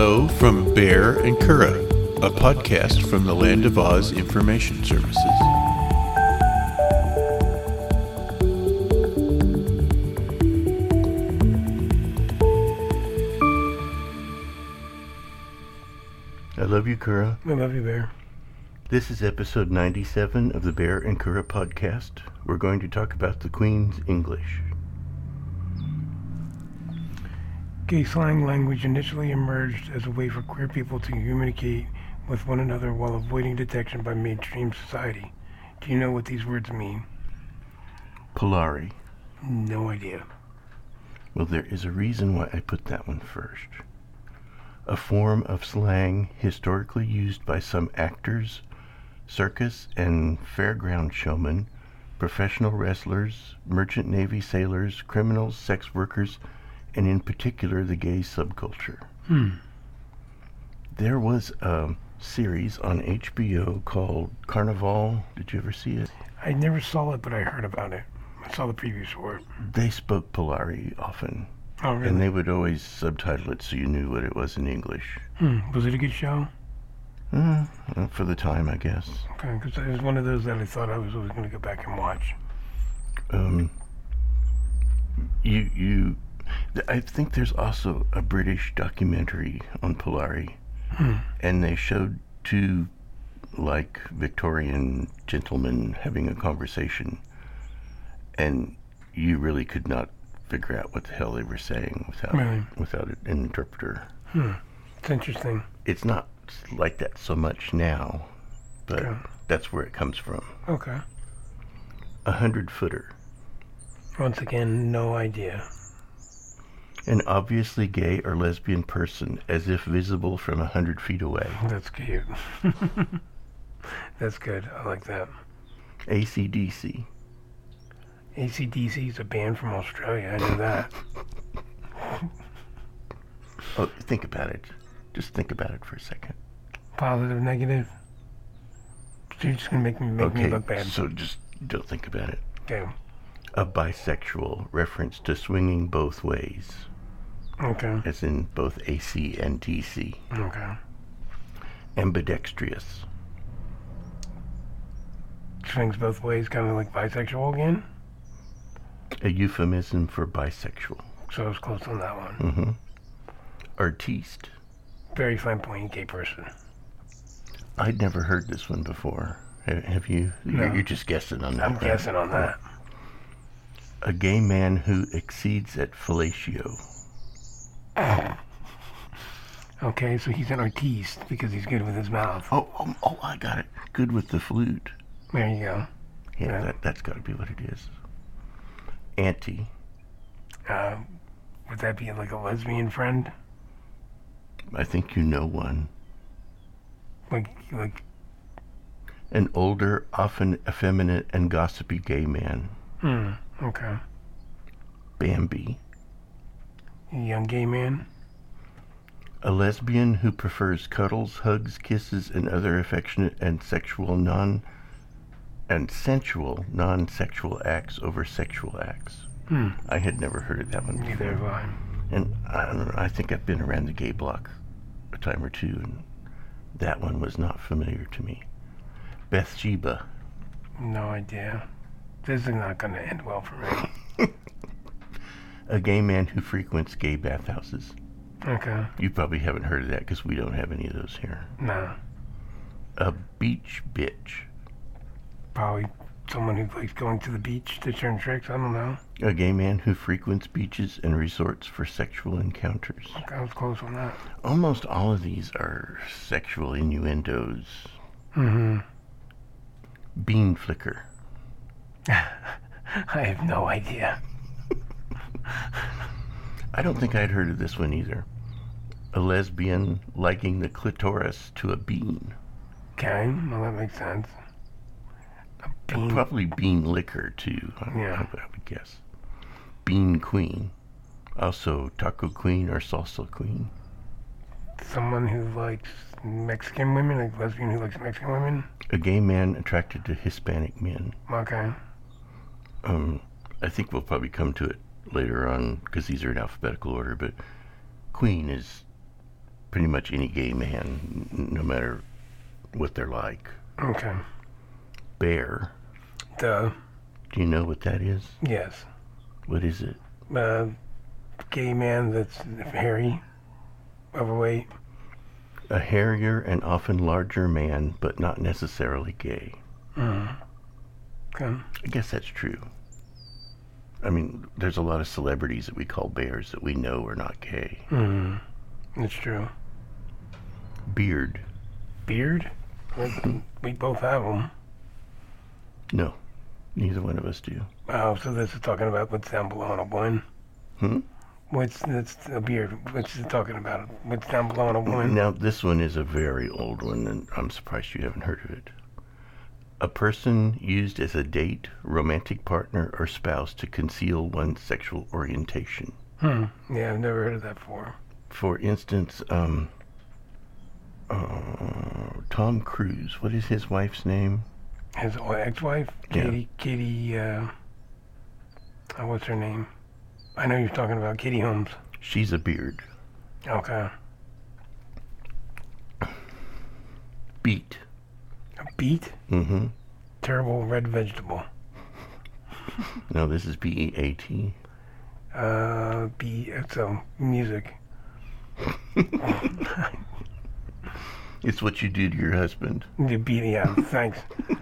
Hello from Bear and Kura, a podcast from the Land of Oz Information Services. I love you, Kura. I love you, Bear. This is episode 97 of the Bear and Kura podcast. We're going to talk about the Queen's English. Gay slang language initially emerged as a way for queer people to communicate with one another while avoiding detection by mainstream society. Do you know what these words mean? Polari. No idea. Well, there is a reason why I put that one first. A form of slang historically used by some actors, circus and fairground showmen, professional wrestlers, merchant navy sailors, criminals, sex workers, and in particular the gay subculture. There was a series on HBO called Carnival. Did you ever see it? I never saw it, but I heard about it. I saw the previews for it. They spoke Polari often. Oh, really? And they would always subtitle it so you knew what it was in English. Was it a good show? For the time, I guess. Okay, because it was one of those that I thought I was always going to go back and watch. I think there's also a British documentary on Polari, and they showed two, Victorian gentlemen having a conversation, and you really could not figure out what the hell they were saying without an interpreter. It's interesting. It's not like that so much now, but Okay. that's where it comes from. Okay. 100-footer. Once again, no idea. An obviously gay or lesbian person, as if visible from 100 feet away. That's cute. That's good. I like that. AC/DC. AC/DC is a band from Australia. I know that. Oh, think about it. Just think about it for a second. Positive, negative. So you're just gonna make me look bad. So just don't think about it. Okay. A bisexual, reference to swinging both ways, Okay. as in both AC and DC. Okay. Ambidextrous. Swings both ways, kind of like bisexual again. A euphemism for bisexual. So I was close on that one. Artiste. Very fine point, gay person. I'd never heard this one before. Have you? No. You're just guessing on that. I'm right? guessing on that. A gay man who exceeds at fellatio. Okay, so he's an artiste because he's good with his mouth. Oh, I got it. Good with the flute. There you go. Yeah, Yeah. that's got to be what it is. Auntie. Would that be like a lesbian friend? I think you know one. Like, An older, often effeminate and gossipy gay man. okay. Bambi. A young gay man? A lesbian who prefers cuddles, hugs, kisses, and other affectionate and sensual non-sexual acts over sexual acts. I had never heard of that one before. Neither have I. And I don't know, I think I've been around the gay block a time or two, and that one was not familiar to me. Bathsheba. No idea. This is not going to end well for me. A gay man who frequents gay bathhouses. Okay. You probably haven't heard of that because we don't have any of those here. No. A beach bitch. Probably someone who likes going to the beach to turn tricks. I don't know. A gay man who frequents beaches and resorts for sexual encounters. Okay, I was close on that. Almost all of these are sexual innuendos. Bean flicker. I have no idea. I don't think I'd heard of this one either. A lesbian liking the clitoris to a bean. Okay, well that makes sense. A bean. Probably bean liquor too, Yeah. I would guess. Bean queen. Also taco queen or salsa queen. Someone who likes Mexican women, like lesbian who likes Mexican women. A gay man attracted to Hispanic men. Okay. I think we'll probably come to it later on because these are in alphabetical order, but queen is pretty much any gay man, no matter what they're like. Okay. Bear. Duh. Do you know what that is? Yes. What is it? Gay man that's hairy, overweight. A hairier and often larger man, but not necessarily gay. Okay. I guess that's true. I mean, there's a lot of celebrities that we call bears that we know are not gay. That's true. Beard. Beard? We both have them. No, neither one of us do. Oh, so this is talking about what's down below on a woman? That's a beard. What's it talking about? What's down below on a woman? Now, this one is a very old one, and I'm surprised you haven't heard of it. A person used as a date, romantic partner, or spouse to conceal one's sexual orientation. Yeah, I've never heard of that before. For instance, Tom Cruise. What is his wife's name? His ex-wife? Yeah. Katie, what's her name? I know you're talking about Katie Holmes. She's a beard. Okay. Beet. A beet? Mm-hmm. Terrible red vegetable. No, this is B-E-A-T. So, music. It's what you do to your husband. The beet, yeah, thanks.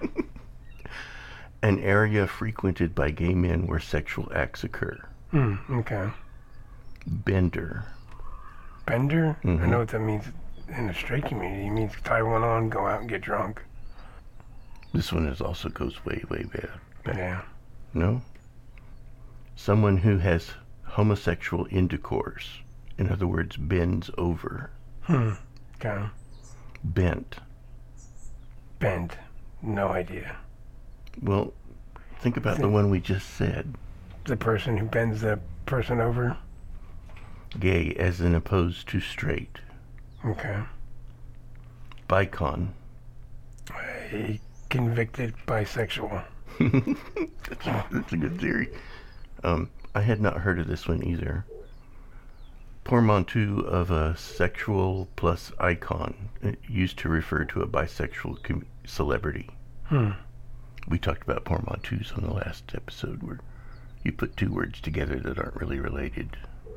An area frequented by gay men where sexual acts occur. Okay. Bender. Bender? Mm-hmm. I know what that means in the straight community. It means tie one on, go out and get drunk. This one also goes way, way back. Yeah. No? Someone who has homosexual intercourse. In other words, bends over. Okay. Bent. Bend. No idea. Well, think about the one we just said. The person who bends the person over? Gay as in opposed to straight. Okay. Bicon. A convicted bisexual. That's a good theory. I had not heard of this one either. Portmanteau of a sexual plus icon, used to refer to a bisexual celebrity. We talked about portmanteaus on the last episode, where you put two words together that aren't really related.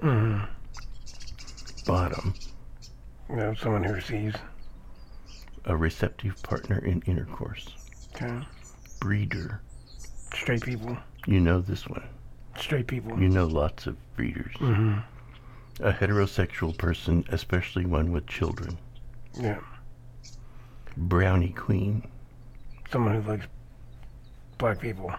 Bottom. You know, someone who receives. A receptive partner in intercourse. Okay. Breeder. Straight people. You know this one. Straight people. You know lots of breeders. A heterosexual person, especially one with children. Yeah. Brownie queen. Someone who likes black people.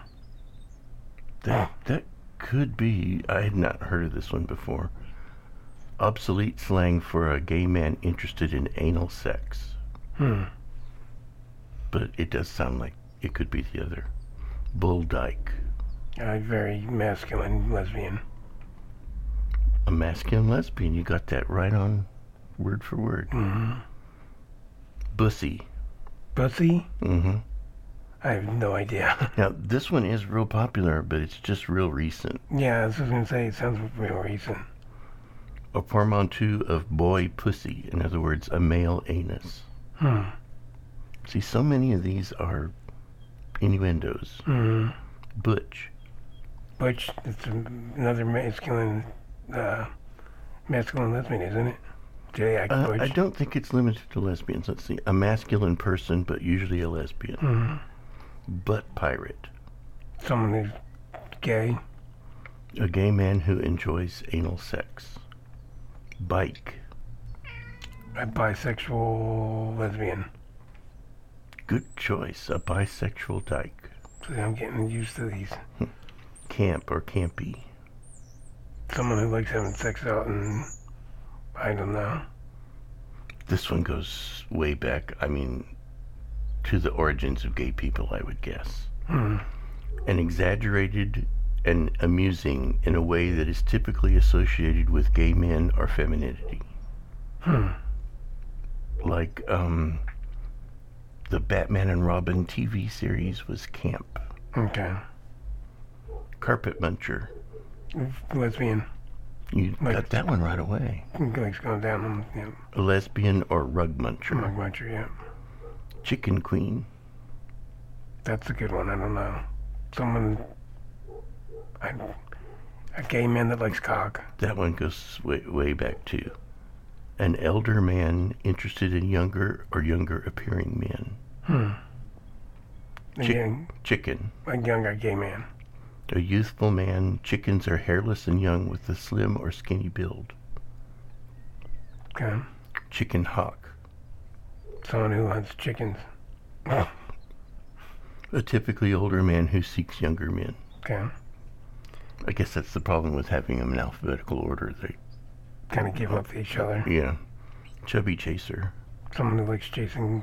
That could be. I had not heard of this one before. Obsolete slang for a gay man interested in anal sex. But it does sound like it could be the other. Bull dyke. A very masculine lesbian. A masculine lesbian. You got that right on word for word. Bussy. Bussy? Mm-hmm. I have no idea. Now, this one is real popular, but it's just real recent. Yeah, I was just going to say, it sounds real recent. A portmanteau of boy pussy. In other words, a male anus. See, so many of these are innuendos. Butch. Butch, it's another masculine lesbian, isn't it? J.I. Butch. I don't think it's limited to lesbians. Let's see. A masculine person, but usually a lesbian. Butt pirate. Someone who's gay. A gay man who enjoys anal sex. Bike. A bisexual lesbian. Good choice. A bisexual dyke. See, I'm getting used to these. Camp or campy. Someone who likes having sex out and I don't know. This one goes way back. I mean, to the origins of gay people, I would guess. An exaggerated and amusing in a way that is typically associated with gay men or femininity. Like, the Batman and Robin TV series was camp. Okay. Carpet muncher. Lesbian. You Like- got that one right away. Like going down, A lesbian or rug muncher. Mug muncher, yeah. Chicken queen. That's a good one. I don't know. A gay man that likes cock. That one goes way back too. An elder man interested in younger or younger appearing men. Chicken. A younger gay man. A youthful man. Chickens are hairless and young with a slim or skinny build. Okay. Chicken hawk. Someone who hunts chickens. A typically older man who seeks younger men. Okay. I guess that's the problem with having them in alphabetical order. They Kind of give up to each other. Yeah. Chubby chaser. Someone who likes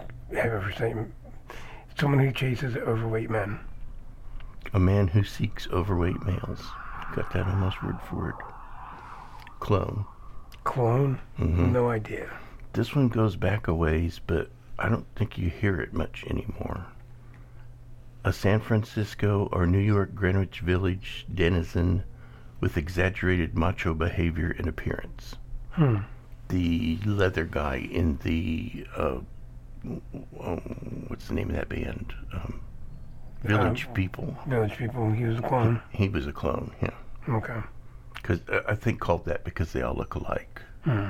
someone who chases overweight men. A man who seeks overweight males. Got that almost word for word. Clone. Clone? Mm-hmm. No idea. This one goes back a ways, but I don't think you hear it much anymore. A San Francisco or New York Greenwich Village denizen with exaggerated macho behavior and appearance. The leather guy in the, what's the name of that band? Village People. Village People, he was a clone. He was a clone, yeah. Okay. Because I think called that because they all look alike.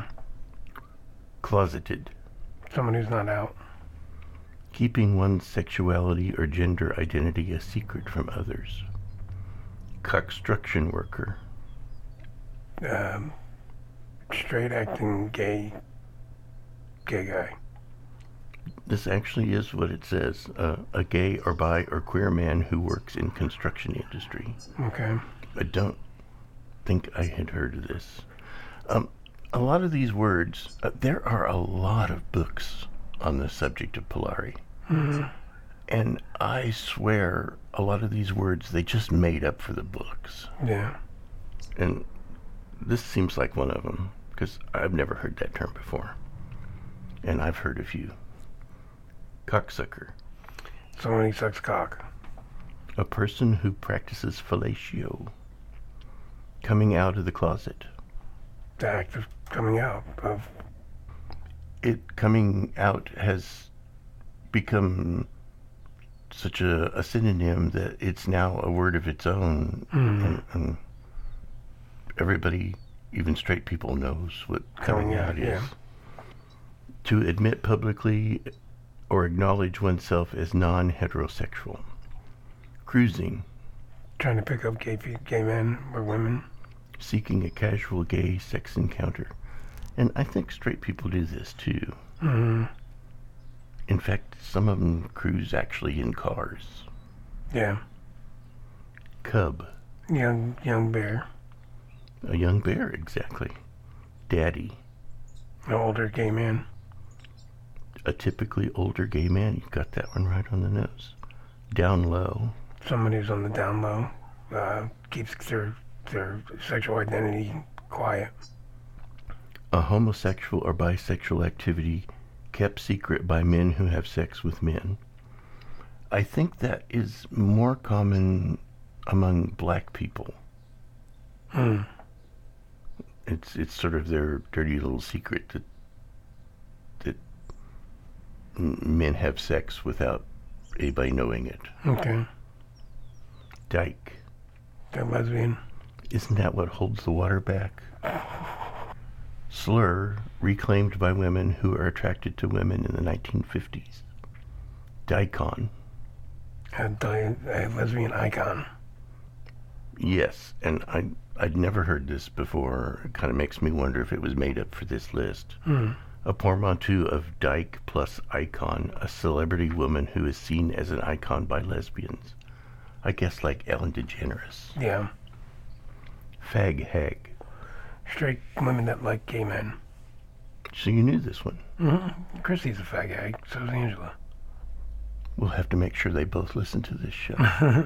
Closeted. Someone who's not out. Keeping one's sexuality or gender identity a secret from others. Construction worker. Straight acting gay guy. This actually is what it says. A gay or bi or queer man who works in construction industry. Okay. I don't think I had heard of this. A lot of these words, there are a lot of books on the subject of Polari. And I swear a lot of these words, they just made up for the books. Yeah. And this seems like one of them, because I've never heard that term before. And I've heard a few. Cocksucker. Someone who sucks cock. A person who practices fellatio. Coming out of the closet. The act of coming out of. It coming out has become such a synonym that it's now a word of its own. And everybody, even straight people, knows what coming out is. Yeah. To admit publicly or acknowledge oneself as non-heterosexual. Cruising. Trying to pick up gay men or women. Seeking a casual gay sex encounter. And I think straight people do this too. In fact, some of them cruise actually in cars. Yeah. Cub. Young bear. A young bear, exactly. Daddy. An older gay man. A typically older gay man. You got that one right on the nose. Down low. Someone who's on the down low. Keeps their sexual identity quiet. A homosexual or bisexual activity kept secret by men who have sex with men. I think that is more common among black people. It's sort of their dirty little secret that men have sex without anybody knowing it. Okay. Dyke. They're lesbian. Isn't that what holds the water back? Slur, reclaimed by women who are attracted to women in the 1950s. Dicon. A lesbian icon. Yes, and I'd never heard this before. It kind of makes me wonder if it was made up for this list. A portmanteau of dyke plus icon, a celebrity woman who is seen as an icon by lesbians. I guess like Ellen DeGeneres. Yeah. Fag hag. Straight women that like gay men. So you knew this one. Chrissy's a fag hag, so is Angela. We'll have to make sure they both listen to this show.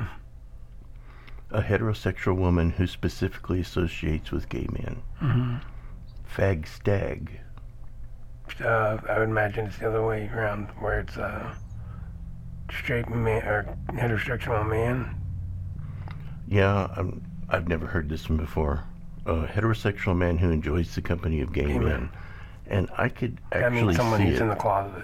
A heterosexual woman who specifically associates with gay men. Fag stag. I would imagine it's the other way around, where it's straight man or heterosexual man. Yeah, I've never heard this one before. A heterosexual man who enjoys the company of gay men. And I could That means actually someone see who's it. in the closet.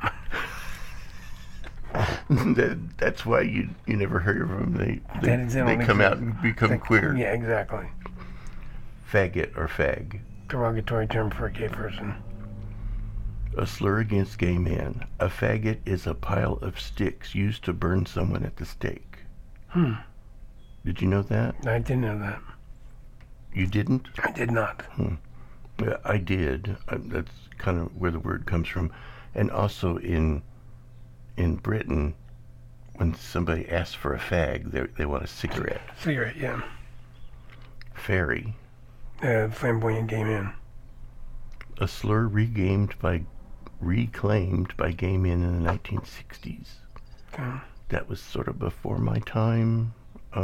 That's why you never heard of them. They don't come out exist. and become queer. Yeah, exactly. Faggot or fag. Derogatory term for a gay person. A slur against gay men. A faggot is a pile of sticks used to burn someone at the stake. Did you know that? I didn't know that. You didn't? I did not. Yeah, I did. That's kind of where the word comes from. And also in Britain, when somebody asks for a fag, they want a cigarette. Cigarette, yeah. Fairy. Flamboyant gay man. A slur reclaimed by gay men in the 1960s. Okay. That was sort of before my time.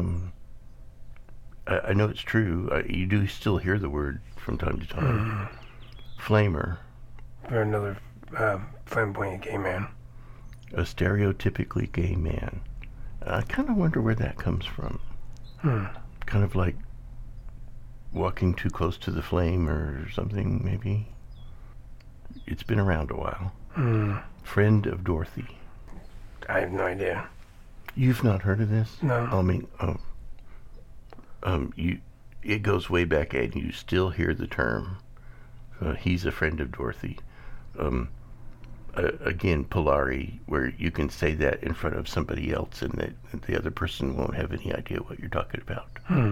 I know it's true. You do still hear the word from time to time. Flamer. For another flamboyant gay man. A stereotypically gay man. I kind of wonder where that comes from. Kind of like walking too close to the flame or something, maybe. It's been around a while. Friend of Dorothy. I have no idea. You've not heard of this? No. I mean, it goes way back, and you still hear the term. He's a friend of Dorothy. Again, Polari, where you can say that in front of somebody else, and that the other person won't have any idea what you're talking about.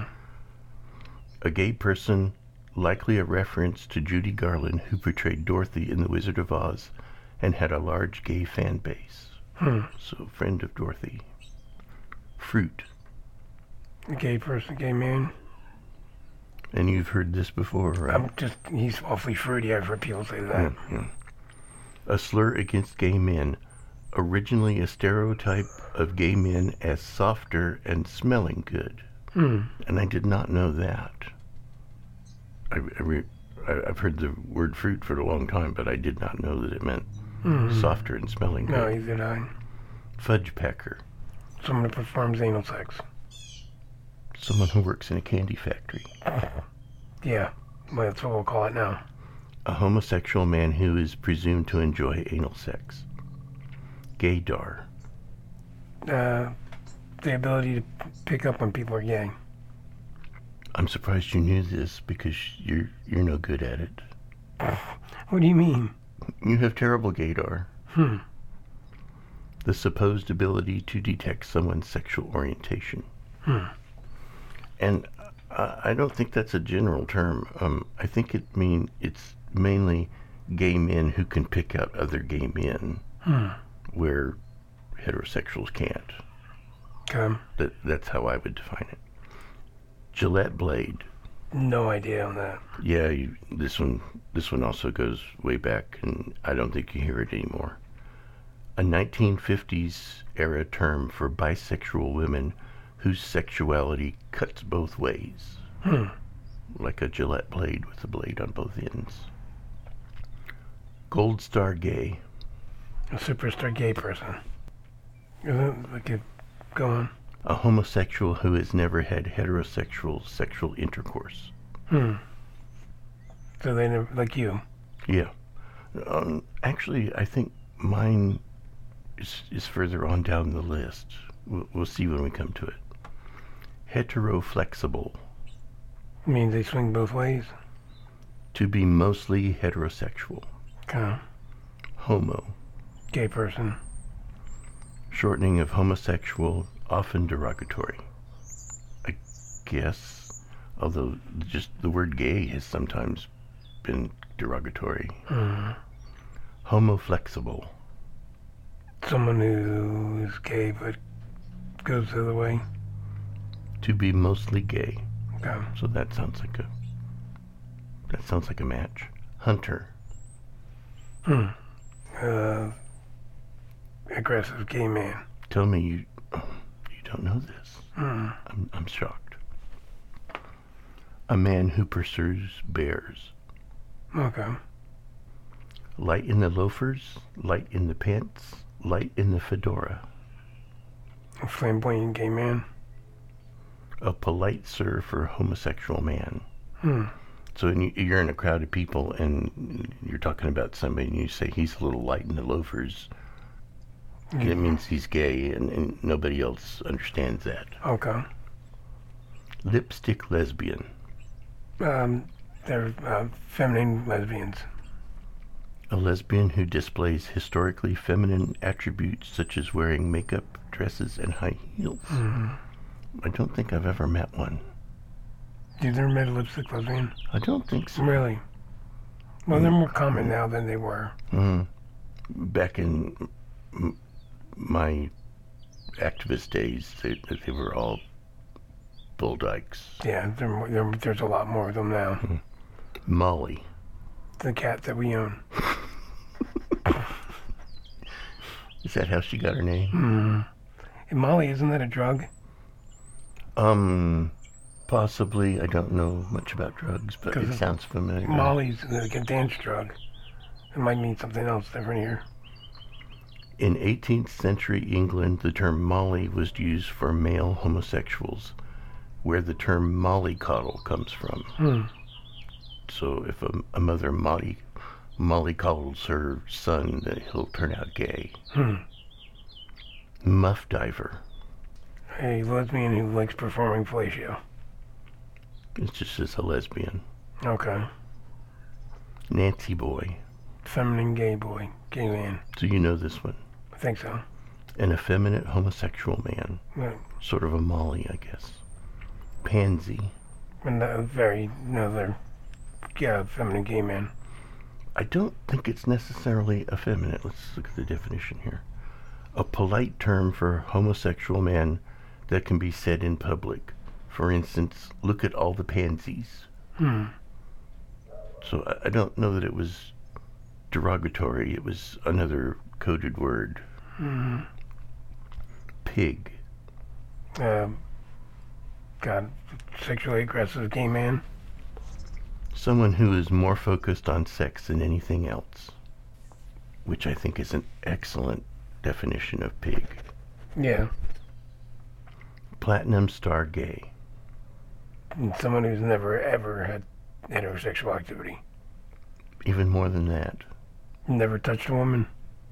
A gay person, likely a reference to Judy Garland, who portrayed Dorothy in The Wizard of Oz, and had a large gay fan base. So, friend of Dorothy. Fruit. A gay person, gay man. And you've heard this before, right? He's awfully fruity. I've heard people say that. A slur against gay men. Originally a stereotype of gay men as softer and smelling good. And I did not know that. I've heard the word fruit for a long time, but I did not know that it meant softer and smelling good. No, either did I. Fudge pecker. Someone who performs anal sex. Someone who works in a candy factory. Yeah, well, that's what we'll call it now. A homosexual man who is presumed to enjoy anal sex. Gaydar. The ability to pick up when people are gay. I'm surprised you knew this because you're no good at it. What do you mean? You have terrible gaydar. The supposed ability to detect someone's sexual orientation. And I don't think that's a general term. I think it's mainly gay men who can pick out other gay men where heterosexuals can't. Okay. That's how I would define it. Gillette blade. No idea on that. Yeah, this one also goes way back, and I don't think you hear it anymore. A 1950s era term for bisexual women whose sexuality cuts both ways. Like a Gillette blade with a blade on both ends. Gold star gay. A superstar gay person. Go on. A homosexual who has never had heterosexual sexual intercourse. So they never, like you. Yeah. Actually, I think mine is further on down the list. We'll see when we come to it. Heteroflexible. Means they swing both ways? To be mostly heterosexual. Okay. Homo. Gay person. Shortening of homosexual, often derogatory. I guess, although just the word gay has sometimes been derogatory. Homoflexible. Someone who is gay but goes the other way. To be mostly gay. Okay. So that sounds like a match. Hunter. Aggressive gay man. Tell me you don't know this. I'm shocked. A man who pursues bears. Okay. Light in the loafers, light in the pants, light in the fedora. A flamboyant gay man. A polite sir for a homosexual man. So when you're in a crowd of people and you're talking about somebody and you say he's a little light in the loafers, it means he's gay, and nobody else understands that. Okay. Lipstick lesbian. They're feminine lesbians. A lesbian who displays historically feminine attributes such as wearing makeup, dresses, and high heels. I don't think I've ever met one. You've never met a lipstick lesbian? I don't think so. Really? Well, they're more common now than they were. Back in my activist days, they were all bull dykes. Yeah, there's a lot more of them now. Molly. The cat that we own. Is that how she got her name? And Molly, isn't that a drug? Possibly. I don't know much about drugs, but it sounds familiar. Molly's like a dance drug. It might mean something else different here. In 18th century England, the term Molly was used for male homosexuals, where the term mollycoddle comes from. So if a mother mollycoddles her son, then he'll turn out gay. Muff diver. A lesbian who likes performing fellatio. It's just as a lesbian. Okay. Nancy boy. Feminine gay boy. Gay man. So you know this one. I think so. An effeminate homosexual man. Right. Sort of a Molly, I guess. Pansy. And another feminine gay man. I don't think it's necessarily effeminate. Let's look at the definition here. A polite term for a homosexual man that can be said in public. For instance, look at all the pansies. So I don't know that it was derogatory. It was another coded word. Pig. Sexually aggressive gay man. Someone who is more focused on sex than anything else, which I think is an excellent definition of pig. Yeah. Platinum star gay. And someone who's never ever had heterosexual activity. Even more than that. Never touched a woman.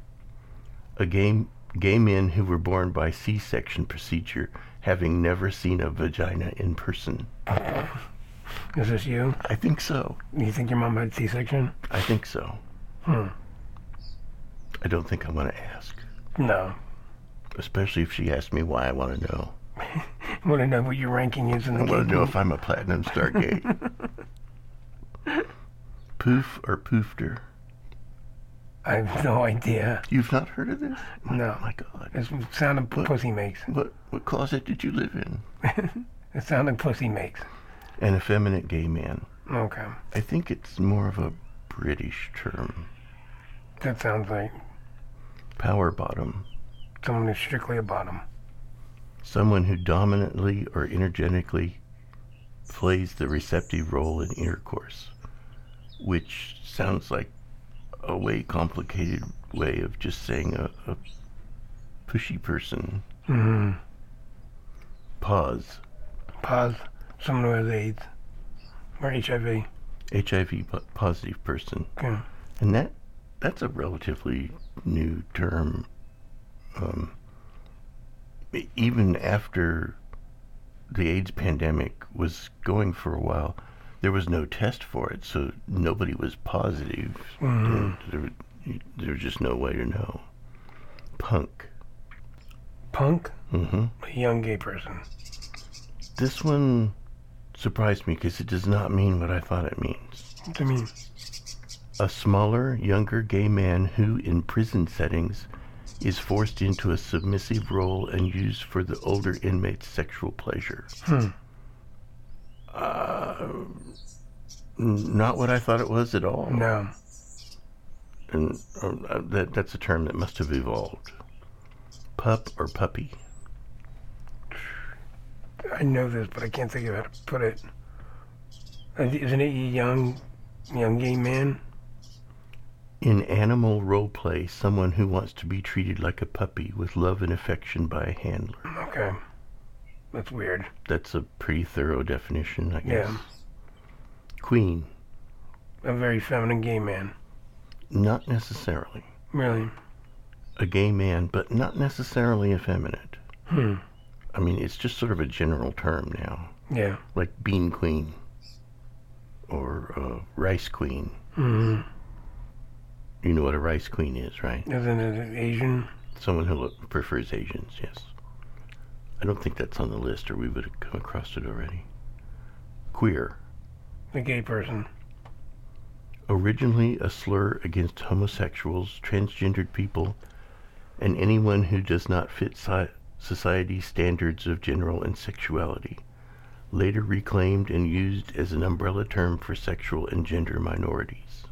Gay men who were born by C-section procedure, having never seen a vagina in person. Is this you? I think so. You think your mom had C-section? I think so. I don't think I want to ask. No. Especially if she asks me why. I want to know. I want to know what your ranking is in the I want to know if I'm a platinum star gay. Poof or poofter? I have no idea. You've not heard of this? No. Oh my God. It's the sound of pussy makes. What closet did you live in? The sound of pussy makes. An effeminate gay man. Okay. I think it's more of a British term. That sounds like Power bottom. someone who's strictly a bottom. Someone who dominantly or energetically plays the receptive role in intercourse, which sounds like a way complicated way of just saying a pushy person. Pause. Pause. Someone who has AIDS. Or HIV. HIV positive person. Okay. And that's a relatively new term. Even after the AIDS pandemic was going for a while, there was no test for it, so nobody was positive. There was just no way to know. Punk. Punk? A young gay person. This one surprised me because it does not mean what I thought it means. What do you mean? A smaller, younger gay man who, in prison settings, is forced into a submissive role and used for the older inmate's sexual pleasure. Not what I thought it was at all. No. And that's a term that must have evolved. Pup or puppy? I know this, but I can't think of how to put it. Isn't it a young gay man? In animal role play, someone who wants to be treated like a puppy with love and affection by a handler. Okay. That's weird. That's a pretty thorough definition, I guess. Yeah. Queen. A very feminine gay man. Not necessarily. Really? A gay man, but not necessarily effeminate. I mean, it's just sort of a general term now. Yeah. Like Bean Queen. Or Rice Queen. Mm-hmm. You know what a Rice Queen is, right? Isn't it an Asian? Someone who prefers Asians, yes. I don't think that's on the list, or we would have come across it already. Queer. A gay person. Originally a slur against homosexuals, transgendered people, and anyone who does not fit society's standards of gender and sexuality. Later reclaimed and used as an umbrella term for sexual and gender minorities.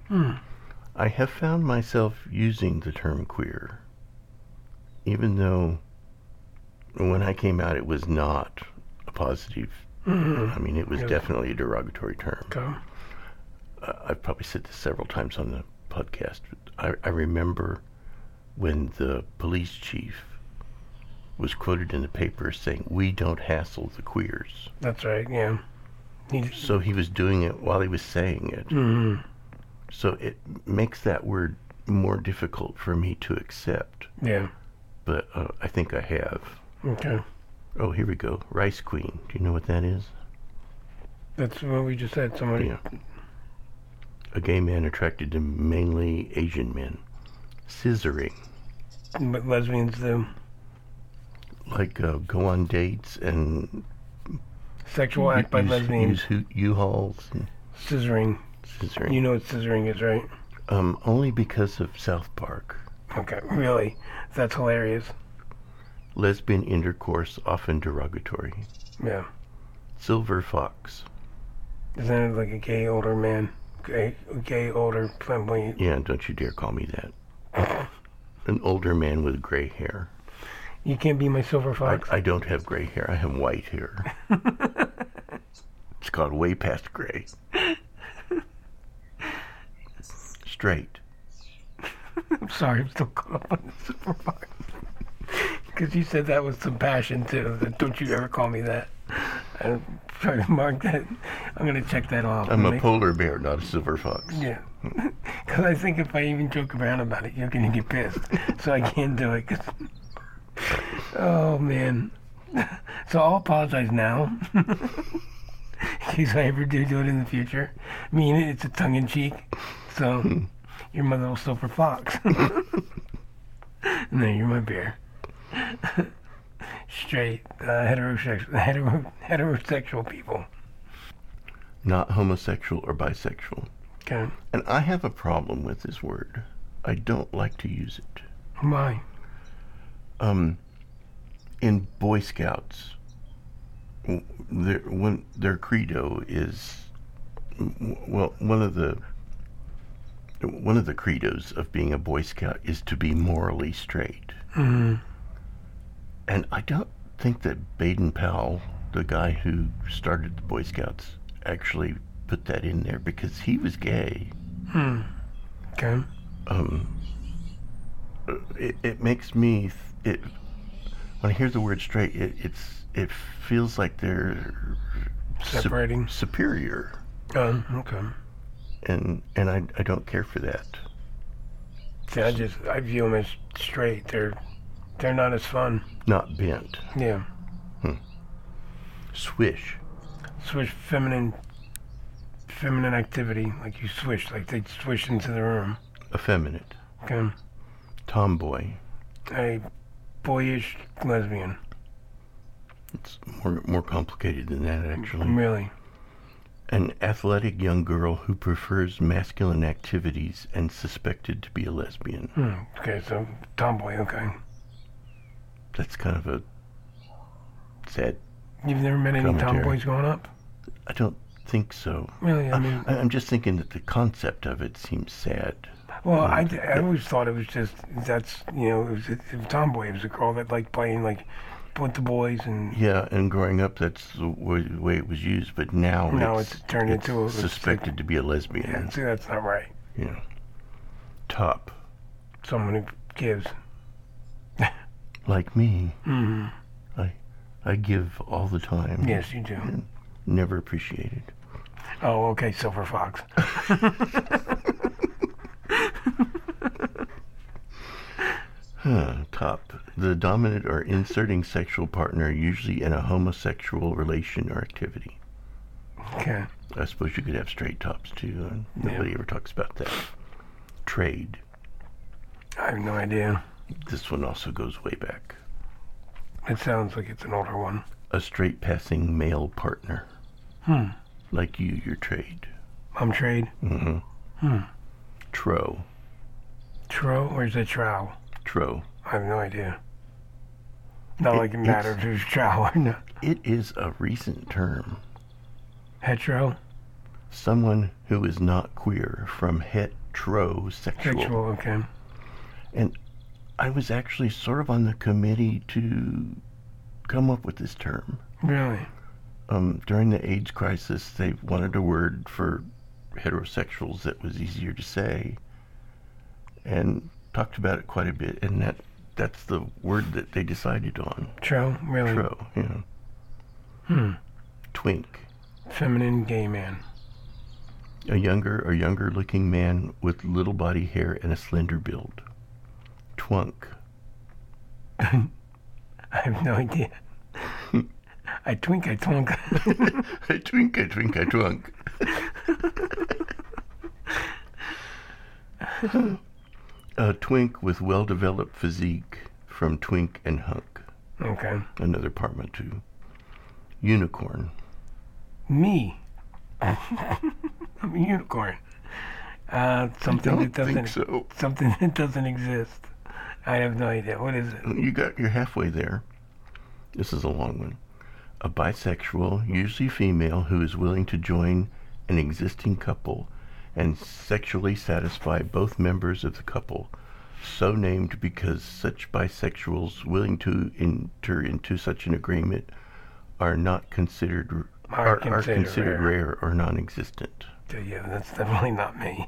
I have found myself using the term queer, even though when I came out it was not a positive. I mean, it was definitely a derogatory term. Okay. I've probably said this several times on the podcast, but I remember when the police chief was quoted in the paper saying, "We don't hassle the queers." That's right, yeah. So he was doing it while he was saying it. Mm-hmm. So it makes that word more difficult for me to accept. Yeah. But I think I have. Okay. Oh, here we go. Rice Queen. Do you know what that is? That's what we just said. Somebody. Yeah. A gay man attracted to mainly Asian men. Scissoring. But lesbians do. Like go on dates and Sexual act by lesbians. Use U-Hauls and Scissoring. scissoring. You know what scissoring is, right? Only because of South Park. Okay, really? That's hilarious. Lesbian intercourse, often derogatory. Yeah. Silver fox. Isn't it like a gay older man? Gay older flamboyant. Yeah, don't you dare call me that. An older man with gray hair. You can't be my silver fox. I don't have gray hair. I have white hair. It's called way past gray. Straight. I'm sorry, I'm still caught up on the silver fox. Because you said that with some passion too. Don't you ever call me that. I'm trying to mark that. I'm going to check that off. I'm a polar bear, not a silver fox. Yeah. Because I think if I even joke around about it, you're going to get pissed. So I can't do it. Oh, man. So I'll apologize now. In case I ever do it in the future. I mean, it's a tongue-in-cheek. So you're my little silver fox. No, you're my bear. Straight, heterosexual people. Not homosexual or bisexual. Okay. And I have a problem with this word. I don't like to use it. Why? In Boy Scouts, their credo is, well, one of the credos of being a Boy Scout is to be morally straight. Mm-hmm. And I don't think that Baden Powell, the guy who started the Boy Scouts, actually put that in there because he was gay. Okay. It makes me when I hear the word straight, it feels like they're Separating. superior, Okay. and I don't care for that. See, I view them as straight. They're not as fun. Not bent. Yeah. Swish. Swish feminine activity, like you swish, like they swish into the room. Effeminate. Okay. Tomboy. A boyish lesbian. It's more complicated than that, actually. Really. An athletic young girl who prefers masculine activities and suspected to be a lesbian. Okay, so tomboy. Okay. That's kind of a sad. You've never met any Commentary. tomboys growing up? I don't think so. Really? I mean, I'm just thinking that the concept of it seems sad. well, I always thought it was just it was tomboy. It was a girl that liked playing like with the boys and. Yeah, and growing up, that's the way it was used. But now it's turned into suspected to be a lesbian. Yeah, see, that's not right. Yeah. Top. Someone who gives. Like me. Mm-hmm. I give all the time. Yes, you do. And never appreciated. Oh, okay, Silver Fox. Top. The dominant or inserting sexual partner, usually in a homosexual relation or activity. Okay. I suppose you could have straight tops too. Nobody ever talks about that. Trade. I have no idea. This one also goes way back. It sounds like it's an older one. A straight passing male partner. Like you, your trade. I'm trade. Tro. Tro, or is it trow? Tro. I have no idea. Not like it matters who's trow or not. It is a recent term. Hetero? Someone who is not queer, from heterosexual. Sexual, okay. And I was actually sort of on the committee to come up with this term. Really? During the AIDS crisis, they wanted a word for heterosexuals that was easier to say, and talked about it quite a bit, and that's the word that they decided on. Tro? Really? Tro, yeah. Twink. Feminine gay man. A younger looking man with little body hair and a slender build. Twunk. I have no idea. I twink, I twunk. I twink, I twink, I twunk. A twink with well-developed physique, from twink and hunk. Okay. Another portmanteau. Unicorn. Me. I'm a unicorn. Something that doesn't. Think so. Something that doesn't exist. I have no idea. What is it? You're halfway there. This is a long one. A bisexual, usually female, who is willing to join an existing couple and sexually satisfy both members of the couple, so named because such bisexuals willing to enter into such an agreement are considered rare or non-existent. So yeah, that's definitely not me.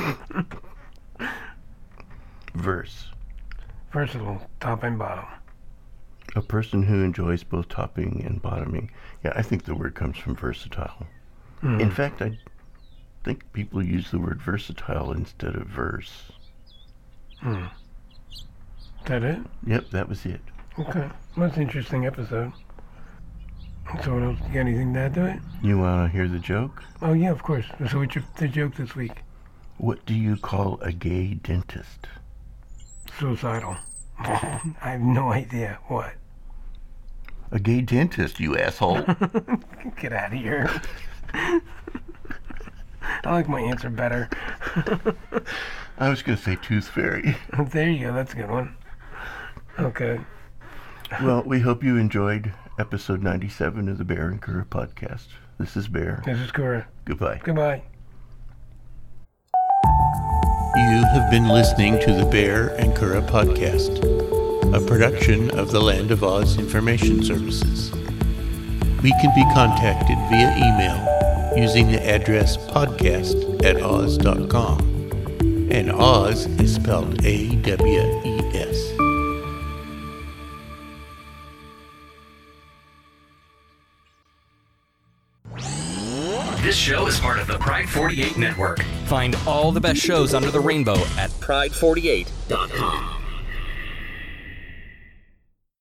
Verse. Versatile, top and bottom. A person who enjoys both topping and bottoming. Yeah, I think the word comes from versatile. In fact, I think people use the word versatile instead of verse. Is that it? Yep, that was it. Okay. Well, that's an interesting episode. So what else? You got anything to add to it? You want to hear the joke? Oh, yeah, of course. So what's the joke this week? What do you call a gay dentist? Suicidal. I have no idea. What? A gay dentist, you asshole. Get out of here. I like my answer better. I was going to say tooth fairy. There you go. That's a good one. Okay. Well, we hope you enjoyed episode 97 of the Bear and Cura podcast. This is Bear. This is Cura. Goodbye. Goodbye. You have been listening to the Bear and Cura podcast, a production of the Land of Oz Information Services. We can be contacted via email using the address podcast@oz.com, and Oz is spelled A-W-E-S. This show is part of the Pride 48 Network. Find all the best shows under the rainbow at pride48.com.